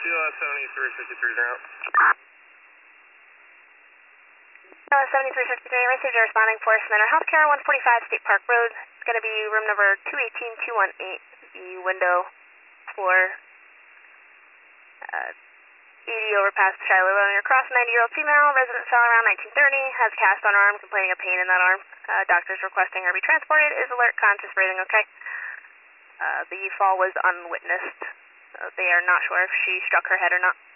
7353 now. 7353, received a responding force Menor Healthcare, 145 State Park Road. It's going to be room number 218218, the window floor. ED overpass Shiloh Avenue across, 90-year-old female, resident fell around 1930, has a cast on her arm, complaining of pain in that arm. Doctors requesting her be transported, is alert, conscious, breathing okay. The fall was unwitnessed. They are not sure if she struck her head or not.